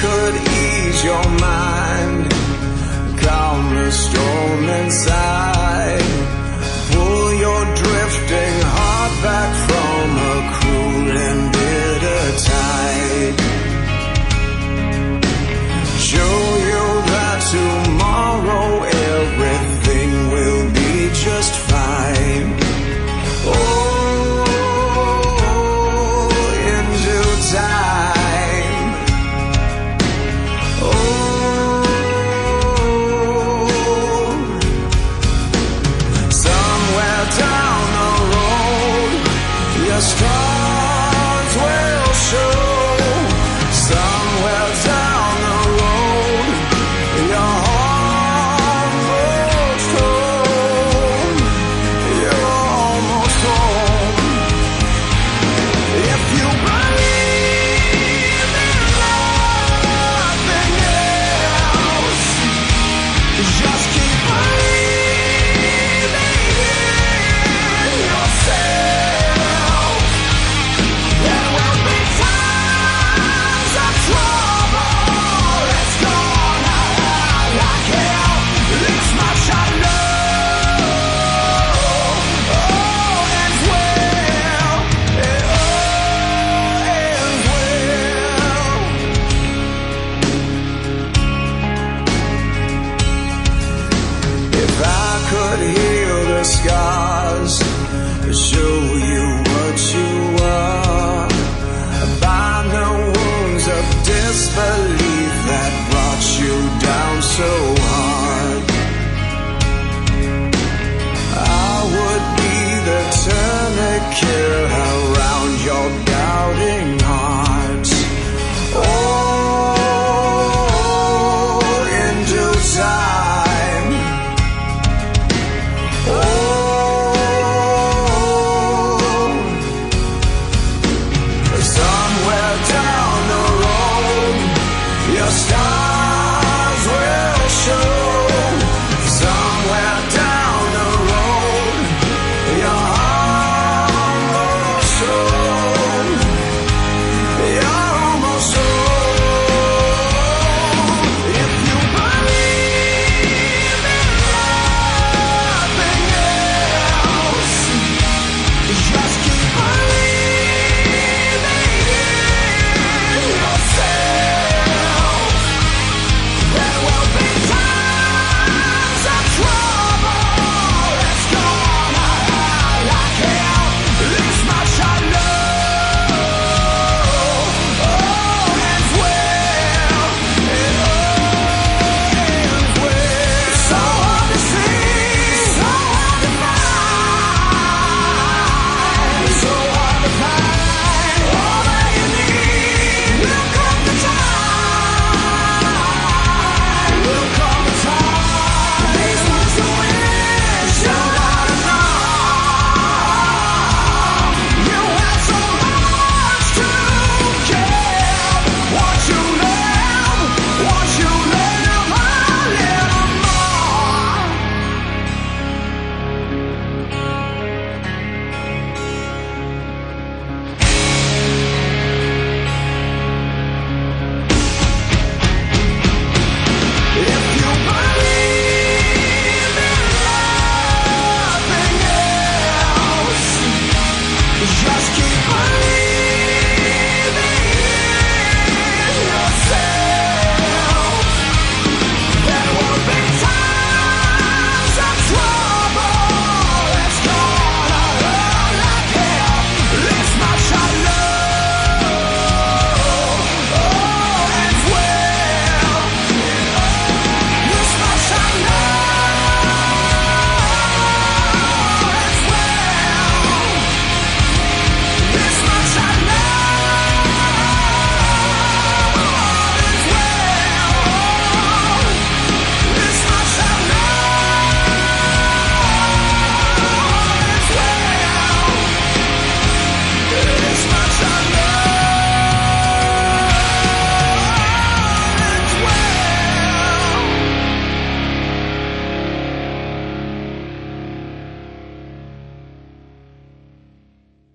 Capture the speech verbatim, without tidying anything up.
could ease your mind, calm the storm inside, pull your drifting heart back from a cruel and bitter tide, show you that tomorrow everything will be just fine. Oh, in due time. Oh, somewhere down the road, your stars will show. Somewhere down the road, your heart grows cold. You're almost home. If you believe in nothing else, just keep believing in yourself. There will be times of trouble. It's gonna hurt like hell. This much I know. All ends well. It all ends well. If I could heal the scars, show you what you are, bind the wounds of disbelief.